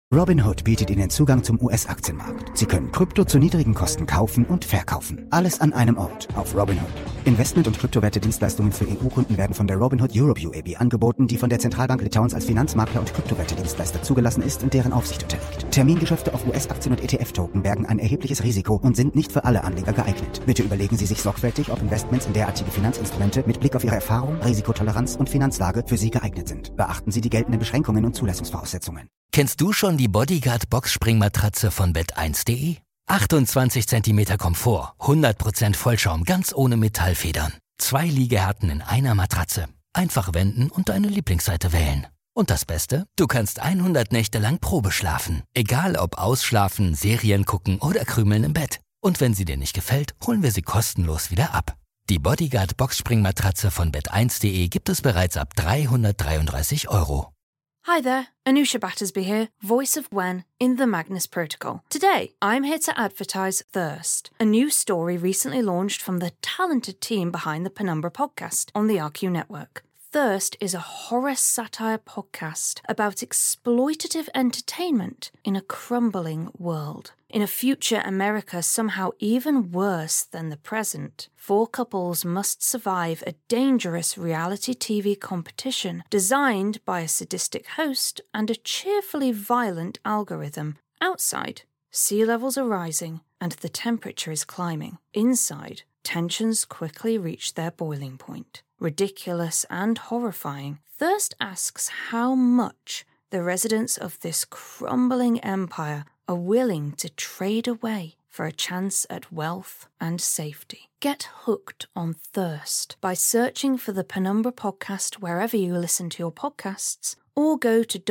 Robinhood bietet Ihnen Zugang zum US-Aktienmarkt. Sie können Krypto zu niedrigen Kosten kaufen und verkaufen. Alles an einem Ort auf Robinhood. Investment- und Kryptowerte-Dienstleistungen für EU-Kunden werden von der Robinhood Europe UAB angeboten, die von der Zentralbank Litauens als Finanzmakler und Kryptowerte-Dienstleister zugelassen ist und deren Aufsicht unterliegt. Termingeschäfte auf US-Aktien und ETF-Token bergen ein erhebliches Risiko und sind nicht für alle Anleger geeignet. Bitte überlegen Sie sich sorgfältig, ob Investments in derartige Finanzinstrumente mit Blick auf Ihre Erfahrung, Risikotoleranz und Finanzlage für Sie geeignet sind. Beachten Sie die geltenden Beschränkungen und Zulassungsvoraussetzungen. Kennst du schon die Bodyguard Boxspringmatratze von Bett1.de? 28 cm Komfort, 100% Vollschaum, ganz ohne Metallfedern. 2 Liegehärten in einer Matratze. Einfach wenden und deine Lieblingsseite wählen. Und das Beste? Du kannst 100 Nächte lang Probe schlafen. Egal ob ausschlafen, Serien gucken oder krümeln im Bett. Und wenn sie dir nicht gefällt, holen wir sie kostenlos wieder ab. Die Bodyguard Boxspringmatratze von Bett1.de gibt es bereits ab 333 €. Hi there, Anusha Battersby here, voice of Gwen in the Magnus Protocol. Today, I'm here to advertise Thirst, a new story recently launched from the talented team behind the Penumbra podcast on the RQ network. Thirst is a horror satire podcast about exploitative entertainment in a crumbling world. In a future America somehow even worse than the present, 4 couples must survive a dangerous reality TV competition designed by a sadistic host and a cheerfully violent algorithm. Outside, sea levels are rising and the temperature is climbing. Inside, tensions quickly reach their boiling point. Ridiculous and horrifying, Thirst asks how much the residents of this crumbling empire are willing to trade away for a chance at wealth and safety. Get hooked on Thirst by searching for the Penumbra podcast wherever you listen to your podcasts, or go to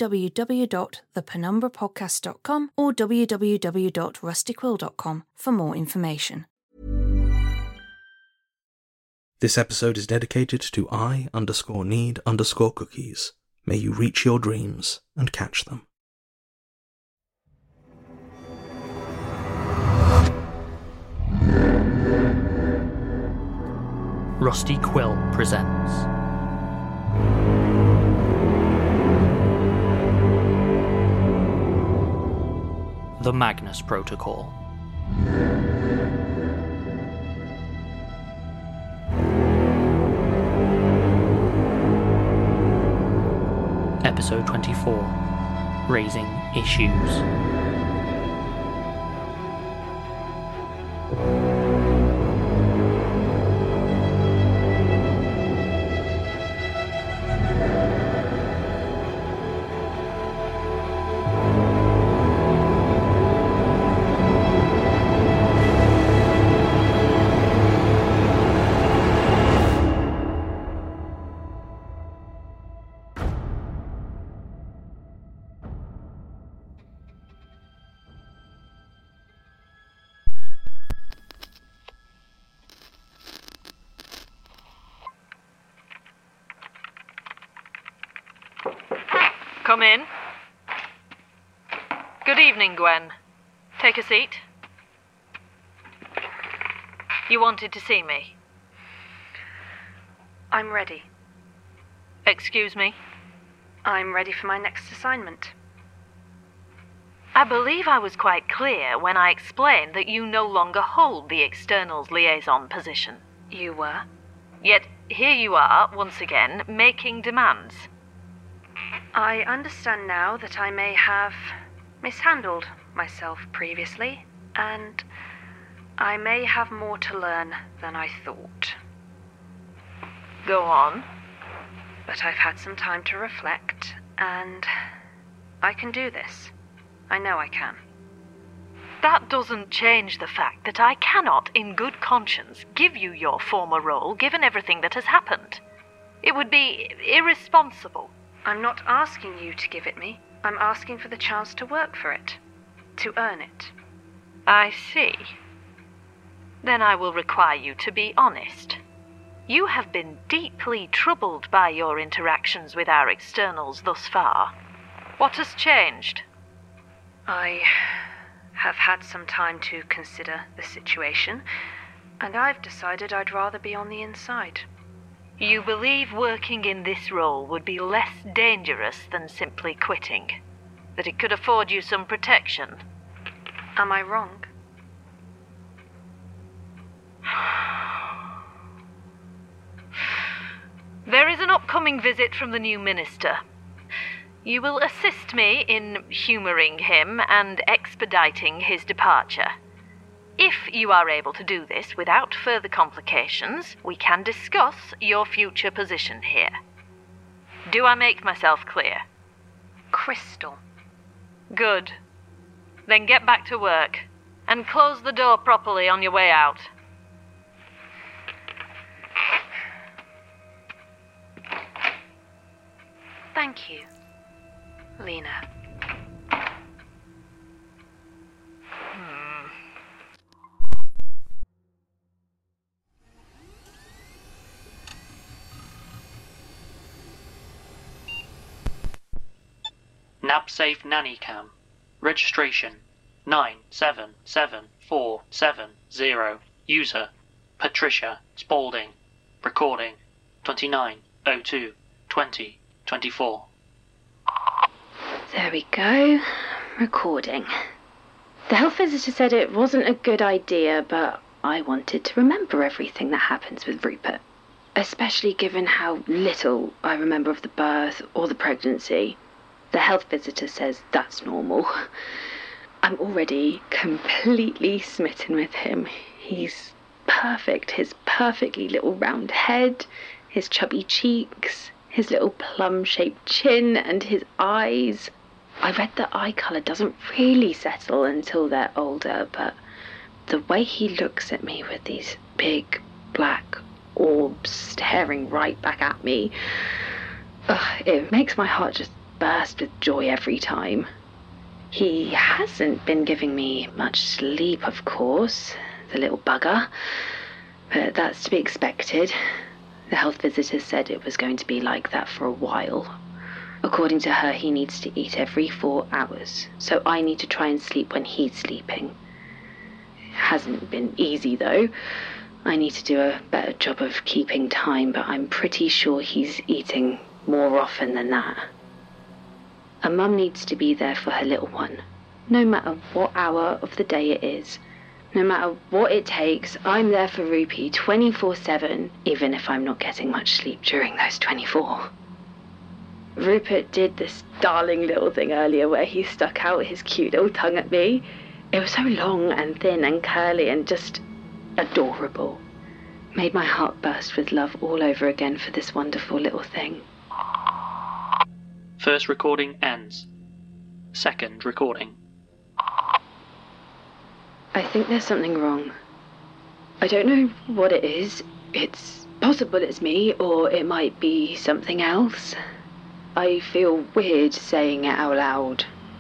www.thepenumbrapodcast.com or www.rustyquill.com for more information. This episode is dedicated to I_need_cookies. May you reach your dreams and catch them. Rusty Quill presents The Magnus Protocol. Episode 24, Raising Issues. Come in. Good evening, Gwen. Take a seat. You wanted to see me? I'm ready. Excuse me? I'm ready for my next assignment. I believe I was quite clear when I explained that you no longer hold the externals liaison position. You were? Yet here you are, once again, making demands. I understand now that I may have mishandled myself previously, and I may have more to learn than I thought. Go on. But I've had some time to reflect, and I can do this. I know I can. That doesn't change the fact that I cannot, in good conscience, give you your former role given everything that has happened. It would be irresponsible. I'm not asking you to give it me. I'm asking for the chance to work for it. To earn it. I see. Then I will require you to be honest. You have been deeply troubled by your interactions with our externals thus far. What has changed? I have had some time to consider the situation, and I've decided I'd rather be on the inside. You believe working in this role would be less dangerous than simply quitting? That it could afford you some protection? Am I wrong? There is an upcoming visit from the new minister. You will assist me in humouring him and expediting his departure. If you are able to do this without further complications, we can discuss your future position here. Do I make myself clear? Crystal. Good. Then get back to work, and close the door properly on your way out. Thank you, Lena. NabSafe Nanny Cam. Registration 977470. User Patricia Spaulding. Recording 29/02/2024. There we go. Recording. The health visitor said it wasn't a good idea, but I wanted to remember everything that happens with Rupert, especially given how little I remember of the birth or the pregnancy. The health visitor says that's normal. I'm already completely smitten with him. He's perfect. His perfectly little round head, his chubby cheeks, his little plum-shaped chin, and his eyes. I read that eye colour doesn't really settle until they're older, but the way he looks at me with these big black orbs staring right back at me, it makes my heart just burst with joy every time. He hasn't been giving me much sleep, of course, the little bugger, but that's to be expected. The health visitor said it was going to be like that for a while. According to her, he needs to eat every 4 hours, so I need to try and sleep when he's sleeping. It hasn't been easy, though. I need to do a better job of keeping time, but I'm pretty sure he's eating more often than that. A mum needs to be there for her little one, no matter what hour of the day it is. No matter what it takes, I'm there for Rupee 24/7, even if I'm not getting much sleep during those 24. Rupert did this darling little thing earlier where he stuck out his cute little tongue at me. It was so long and thin and curly and just adorable. Made my heart burst with love all over again for this wonderful little thing. First recording ends. Second recording. I think there's something wrong. I don't know what it is. It's possible it's me, or it might be something else. I feel weird saying it out loud.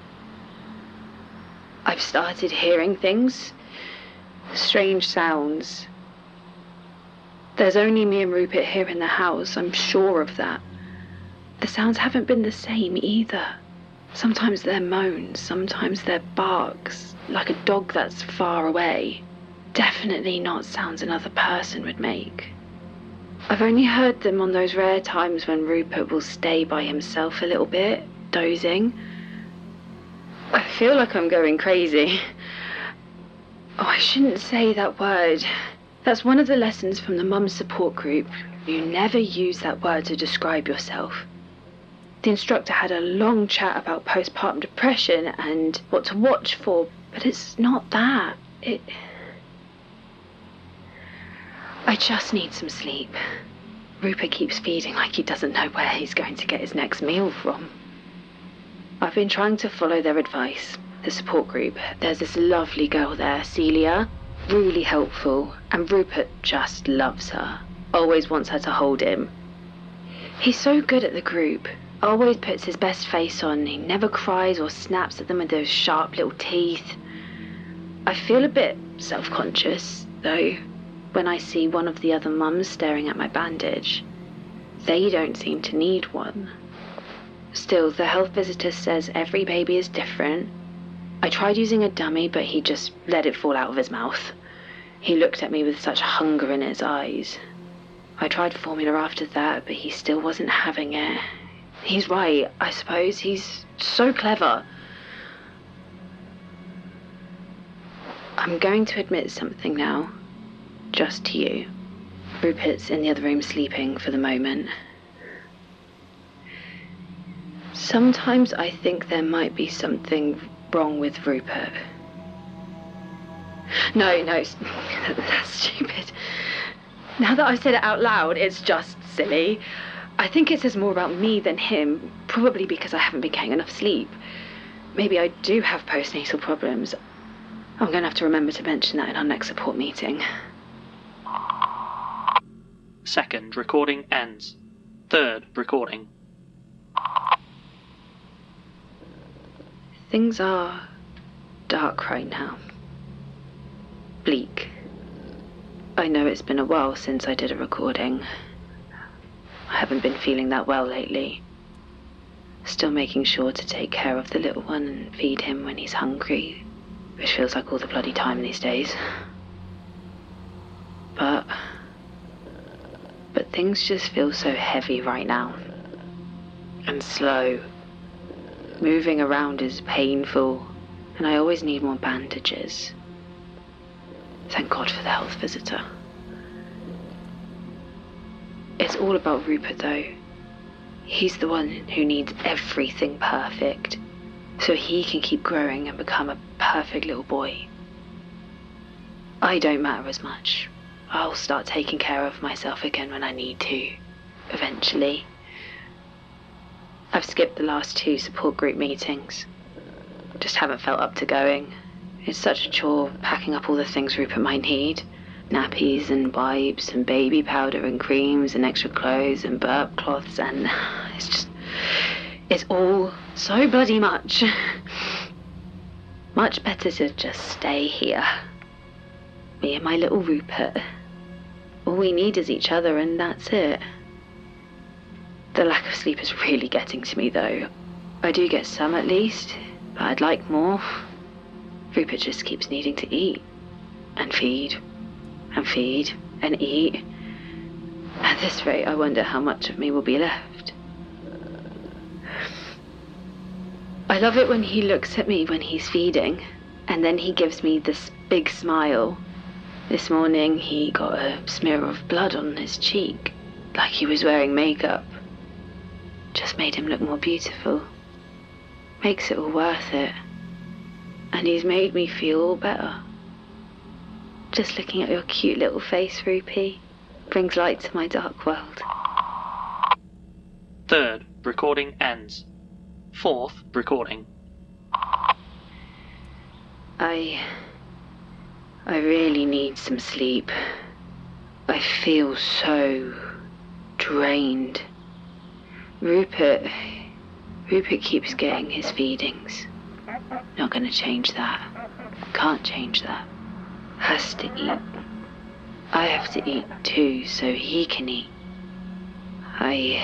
I've started hearing things. Strange sounds. There's only me and Rupert here in the house, I'm sure of that. The sounds haven't been the same either. Sometimes they're moans, sometimes they're barks, like a dog that's far away. Definitely not sounds another person would make. I've only heard them on those rare times when Rupert will stay by himself a little bit, dozing. I feel like I'm going crazy. Oh, I shouldn't say that word. That's one of the lessons from the mum support group. You never use that word to describe yourself. The instructor had a long chat about postpartum depression and what to watch for, but it's not that. I just need some sleep. Rupert keeps feeding like he doesn't know where he's going to get his next meal from. I've been trying to follow their advice, the support group. There's this lovely girl there, Celia, really helpful, and Rupert just loves her, always wants her to hold him. He's so good at the group, always puts his best face on, he never cries or snaps at them with those sharp little teeth. I feel a bit self-conscious, though, when I see one of the other mums staring at my bandage. They don't seem to need one. Still, the health visitor says every baby is different. I tried using a dummy, but he just let it fall out of his mouth. He looked at me with such hunger in his eyes. I tried formula after that, but he still wasn't having it. He's right, I suppose. He's so clever. I'm going to admit something now, just to you. Rupert's in the other room sleeping for the moment. Sometimes I think there might be something wrong with Rupert. No, that's stupid. Now that I've said it out loud, it's just silly. I think it says more about me than him, probably because I haven't been getting enough sleep. Maybe I do have postnatal problems. I'm going to have to remember to mention that in our next support meeting. Second recording ends. Third recording. Things are dark right now. Bleak. I know it's been a while since I did a recording. I haven't been feeling that well lately. Still making sure to take care of the little one and feed him when he's hungry, which feels like all the bloody time these days. But things just feel so heavy right now. And slow. Moving around is painful, and I always need more bandages. Thank God for the health visitor. It's all about Rupert, though. He's the one who needs everything perfect, so he can keep growing and become a perfect little boy. I don't matter as much. I'll start taking care of myself again when I need to, eventually. I've skipped the last 2 support group meetings. Just haven't felt up to going. It's such a chore packing up all the things Rupert might need. Nappies and wipes and baby powder and creams and extra clothes and burp cloths, and it's all so bloody much. Much better to just stay here. Me and my little Rupert. All we need is each other, and that's it. The lack of sleep is really getting to me, though. I do get some at least, but I'd like more. Rupert just keeps needing to eat and feed and eat. At this rate, I wonder how much of me will be left. I love it when he looks at me when he's feeding, and then he gives me this big smile. This morning, he got a smear of blood on his cheek, like he was wearing makeup. Just made him look more beautiful. Makes it all worth it. And he's made me feel all better. Just looking at your cute little face, Rupee, brings light to my dark world. Third recording ends. Fourth recording. I really need some sleep. I feel so drained. Rupert keeps getting his feedings. Not gonna change that. Can't change that. Has to eat. I have to eat too, so he can eat. I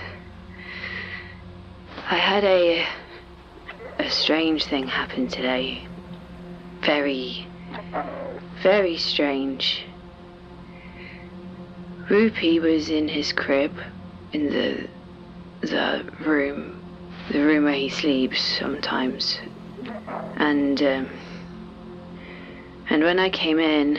had a strange thing happen today. Very, very strange. Rupee was in his crib, in the room where he sleeps sometimes. And when I came in,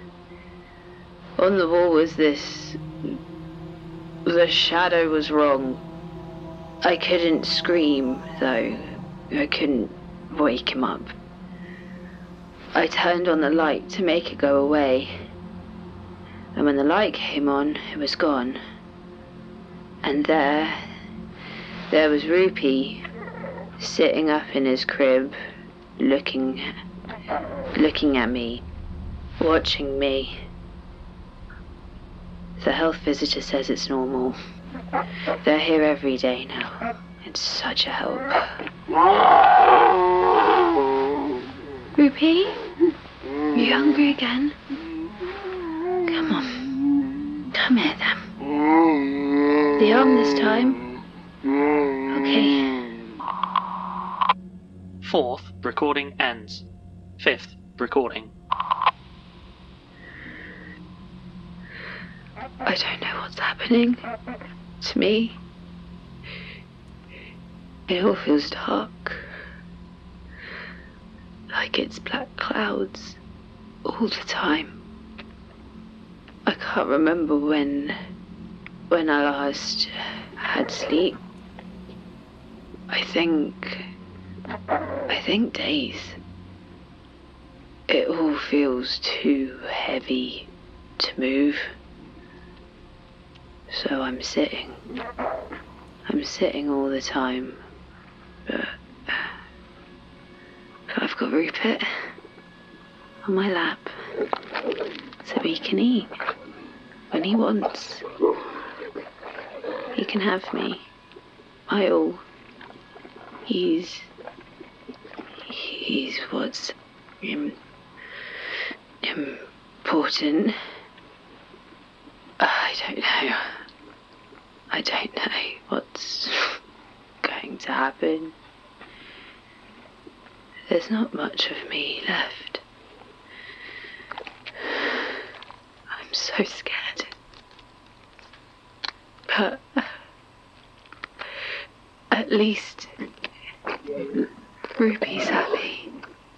on the wall was this. The shadow was wrong. I couldn't scream, though. I couldn't wake him up. I turned on the light to make it go away. And when the light came on, it was gone. And there was Rupee, sitting up in his crib, looking at me, watching me. The health visitor says it's normal. They're here every day now. It's such a help. Rupee? You hungry again? Come on. Come here then. The arm this time? Okay. Fourth recording ends. Fifth recording. I don't know what's happening to me. It all feels dark. Like it's black clouds all the time. I can't remember when I last had sleep. I think days. It all feels too heavy to move. So I'm sitting all the time. But I've got Rupert on my lap, so he can eat when he wants. He can have me, my all. He's what's important. I don't know what's going to happen. There's not much of me left. I'm so scared. But at least Ruby's happy.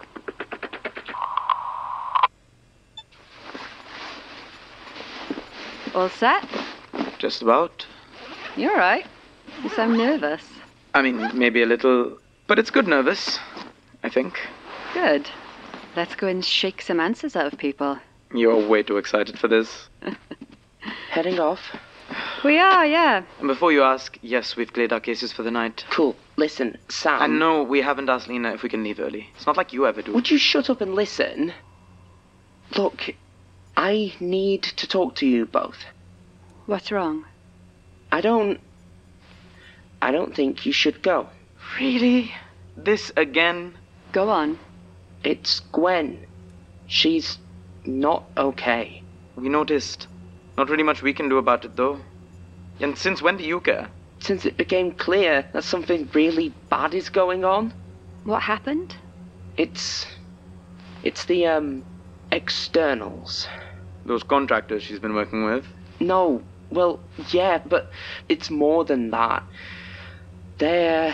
All set? Just about. You're right. You sound nervous. I mean, maybe a little, but it's good nervous, I think. Good. Let's go and shake some answers out of people. You're way too excited for this. Heading off? We are, yeah. And before you ask, yes, we've cleared our cases for the night. Cool. Listen, Sam... And no, we haven't asked Lena if we can leave early. It's not like you ever do. Would you shut up and listen? Look, I need to talk to you both. What's wrong? I don't think you should go. Really? This again? Go on. It's Gwen. She's not okay. We noticed. Not really much we can do about it, though. And since when do you care? Since it became clear that something really bad is going on. What happened? It's the, externals. Those contractors she's been working with? No, well, yeah, but it's more than that. They're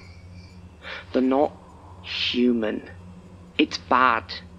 not human. It's bad.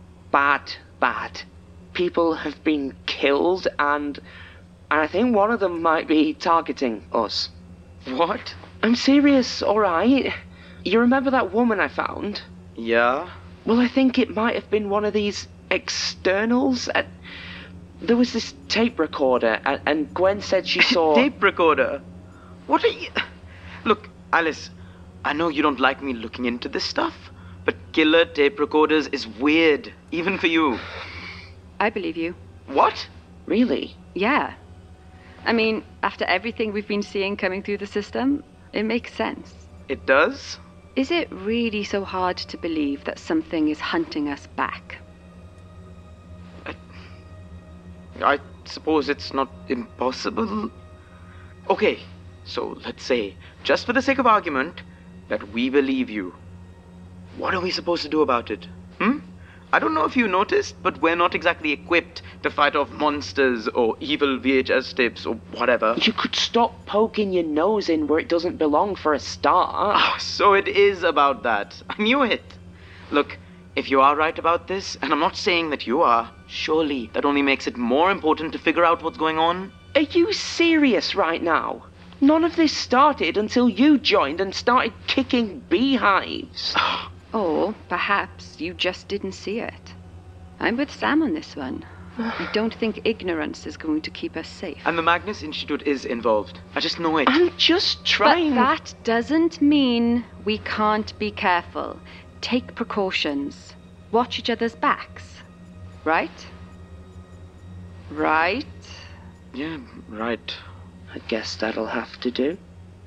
Bad. People have been killed, and I think one of them might be targeting us. What? I'm serious, alright? You remember that woman I found? Yeah? Well, I think it might have been one of these externals. There was this tape recorder, and Gwen said she saw... Tape recorder? What are you... Look, Alice, I know you don't like me looking into this stuff, but killer tape recorders is weird, even for you. I believe you. What? Really? Yeah. I mean, after everything we've been seeing coming through the system, it makes sense. It does? Is it really so hard to believe that something is hunting us back? I suppose it's not impossible. Okay, so let's say, just for the sake of argument, that we believe you. What are we supposed to do about it? I don't know if you noticed, but we're not exactly equipped to fight off monsters or evil VHS tapes or whatever. You could stop poking your nose in where it doesn't belong for a start. Oh, so it is about that. I knew it. Look, if you are right about this, and I'm not saying that you are, surely that only makes it more important to figure out what's going on. Are you serious right now? None of this started until you joined and started kicking beehives. Or perhaps you just didn't see it. I'm with Sam on this one. I don't think ignorance is going to keep us safe. And the Magnus Institute is involved. I just know it. I'm just trying... But that doesn't mean we can't be careful. Take precautions. Watch each other's backs. Right? Right? Yeah, right. I guess that'll have to do.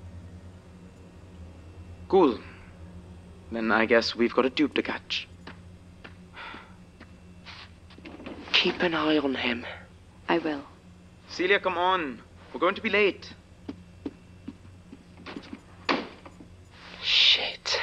Cool. Then I guess we've got a tube to catch. Keep an eye on him. I will. Celia, come on. We're going to be late. Shit.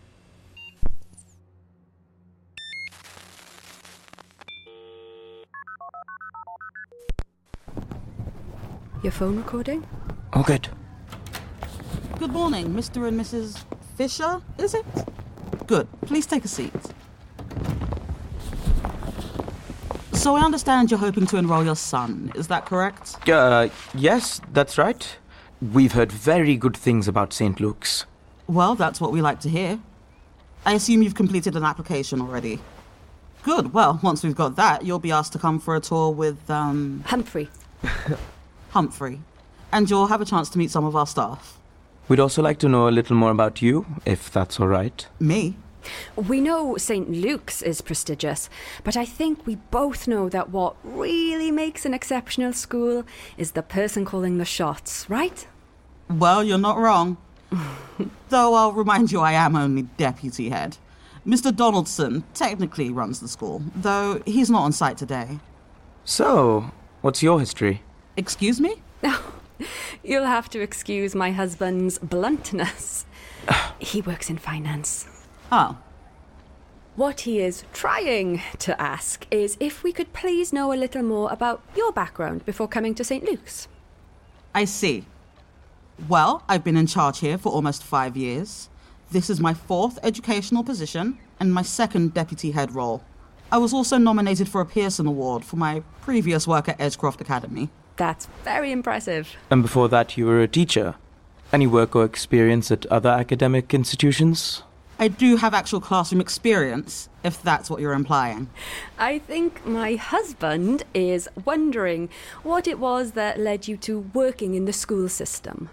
Your phone recording? Oh, good. Good morning, Mr. and Mrs. Fisher, is it? Good. Please take a seat. So I understand you're hoping to enroll your son, is that correct? Yes, that's right. We've heard very good things about St. Luke's. Well, that's what we like to hear. I assume you've completed an application already. Good. Well, once we've got that, you'll be asked to come for a tour with, Humphrey. Humphrey. And you'll have a chance to meet some of our staff. We'd also like to know a little more about you, if that's all right. Me? We know St. Luke's is prestigious, but I think we both know that what really makes an exceptional school is the person calling the shots, right? Well, you're not wrong. Though I'll remind you I am only deputy head. Mr. Donaldson technically runs the school, though he's not on site today. So, what's your history? Excuse me? You'll have to excuse my husband's bluntness. He works in finance. Oh. What he is trying to ask is if we could please know a little more about your background before coming to St. Luke's. I see. Well, I've been in charge here for almost 5 years. This is my 4th educational position and my 2nd deputy head role. I was also nominated for a Pearson Award for my previous work at Edgecroft Academy. That's very impressive. And before that, you were a teacher. Any work or experience at other academic institutions? I do have actual classroom experience, if that's what you're implying. I think my husband is wondering what it was that led you to working in the school system.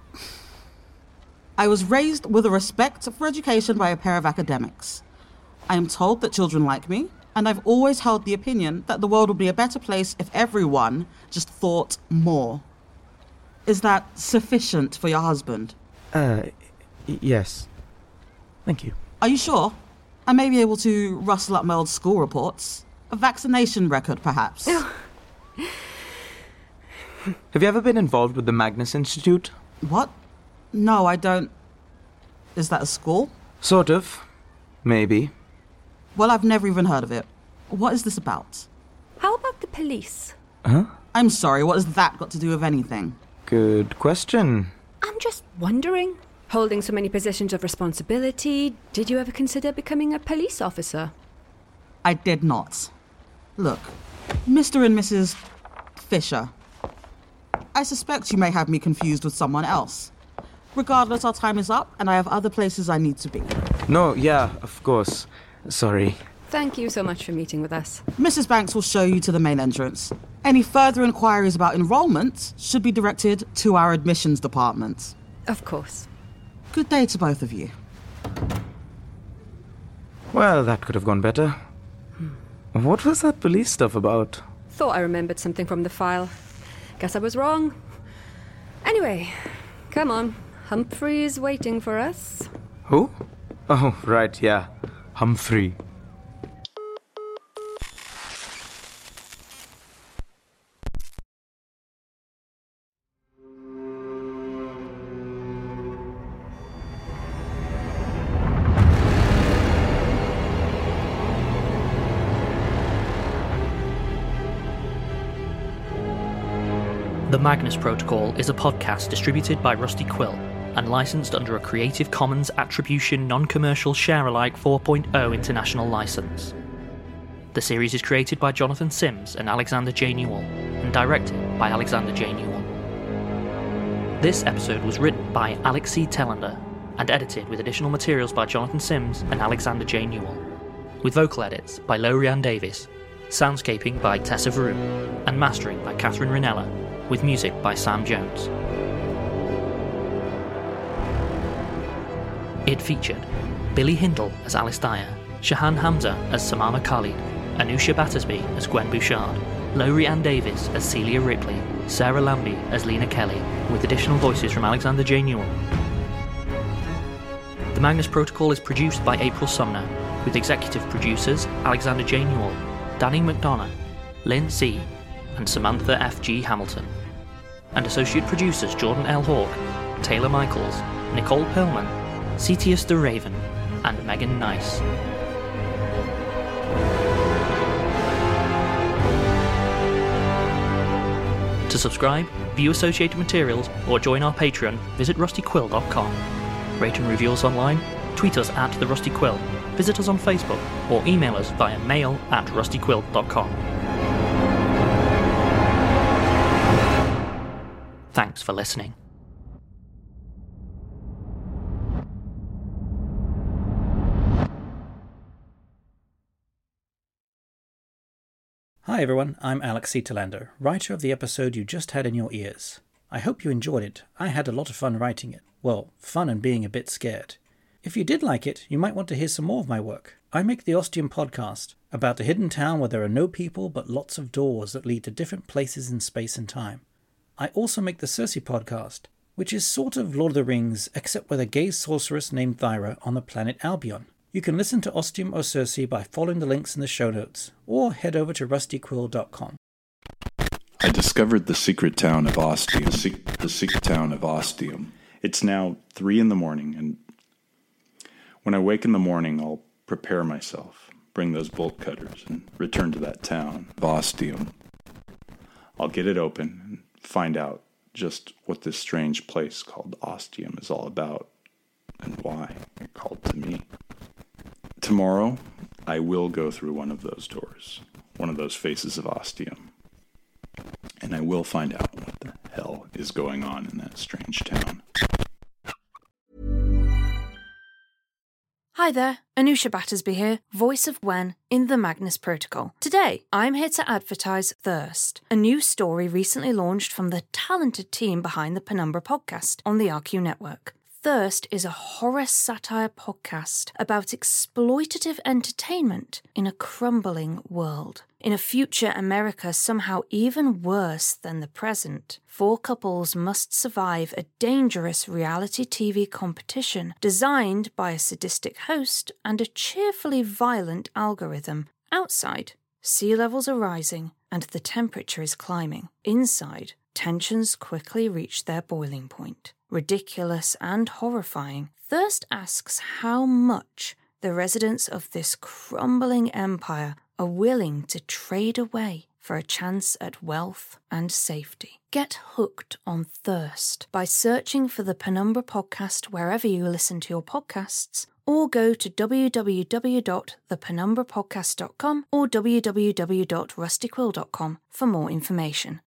I was raised with a respect for education by a pair of academics. I am told that children like me, and I've always held the opinion that the world would be a better place if everyone just thought more. Is that sufficient for your husband? Yes. Thank you. Are you sure? I may be able to rustle up my old school reports. A vaccination record, perhaps. Have you ever been involved with the Magnus Institute? What? No, I don't. Is that a school? Sort of. Maybe. Well, I've never even heard of it. What is this about? How about the police? Huh? I'm sorry, what has that got to do with anything? Good question. I'm just wondering. Holding so many positions of responsibility, did you ever consider becoming a police officer? I did not. Look, Mr. and Mrs. Fisher. I suspect you may have me confused with someone else. Regardless, our time is up, and I have other places I need to be. No, yeah, of course. Sorry. Thank you so much for meeting with us. Mrs. Banks will show you to the main entrance. Any further inquiries about enrollment should be directed to our admissions department. Of course. Good day to both of you. Well, that could have gone better. What was that police stuff about? Thought I remembered something from the file. Guess I was wrong. Anyway, come on. Humphrey's waiting for us. Who? Oh, right, yeah. Humphrey. The Magnus Protocol is a podcast distributed by Rusty Quill and licensed under a Creative Commons Attribution Non-Commercial Share-alike 4.0 international license. The series is created by Jonathan Sims and Alexander J. Newell and directed by Alexander J. Newell. This episode was written by Alex C. Tellender and edited with additional materials by Jonathan Sims and Alexander J. Newell, with vocal edits by Lowry-Ann Davis, soundscaping by Tessa Veru, and mastering by Catherine Rinella, with music by Sam Jones. It featured Billy Hindle as Alice Dyer, Shahan Hamza as Samama Khalid, Anusha Battersby as Gwen Bouchard, Lowry-Ann Davis as Celia Ripley, Sarah Lambie as Lena Kelly, with additional voices from Alexander J. Newell. The Magnus Protocol is produced by April Sumner, with executive producers Alexander J. Newell, Danny McDonough, Lynn C., and Samantha F. G. Hamilton, and associate producers Jordan L. Hawke, Taylor Michaels, Nicole Perlman, Cetius de Raven, and Megan Nice. To subscribe, view associated materials, or join our Patreon, visit rustyquill.com. Rate and review us online, tweet us at TheRustyQuill, visit us on Facebook, or email us via mail@rustyquill.com. Thanks for listening. Hi everyone, I'm Alex Seatalander, writer of the episode you just had in your ears. I hope you enjoyed it. I had a lot of fun writing it. Well, fun and being a bit scared. If you did like it, you might want to hear some more of my work. I make the Ostium podcast, about a hidden town where there are no people but lots of doors that lead to different places in space and time. I also make the Circe podcast, which is sort of Lord of the Rings, except with a gay sorceress named Thyra on the planet Albion. You can listen to Ostium or Circe by following the links in the show notes, or head over to rustyquill.com. I discovered the secret town of Ostium. The secret town of Ostium. It's now 3 a.m, and when I wake in the morning, I'll prepare myself, bring those bolt cutters, and return to that town of Ostium. I'll get it open and find out just what this strange place called Ostium is all about, and why it called to me. Tomorrow, I will go through one of those doors, one of those faces of Ostium, and I will find out what the hell is going on in that strange town. Hi there, Anusha Battersby here, voice of Wen in the Magnus Protocol. Today, I'm here to advertise Thirst, a new story recently launched from the talented team behind the Penumbra podcast on the RQ network. Thirst is a horror satire podcast about exploitative entertainment in a crumbling world. In a future America somehow even worse than the present, 4 couples must survive a dangerous reality TV competition designed by a sadistic host and a cheerfully violent algorithm. Outside, sea levels are rising and the temperature is climbing. Inside, tensions quickly reach their boiling point. Ridiculous and horrifying, Thirst asks how much the residents of this crumbling empire are willing to trade away for a chance at wealth and safety. Get hooked on Thirst by searching for the Penumbra podcast wherever you listen to your podcasts, or go to www.thepenumbrapodcast.com or www.rustyquill.com for more information.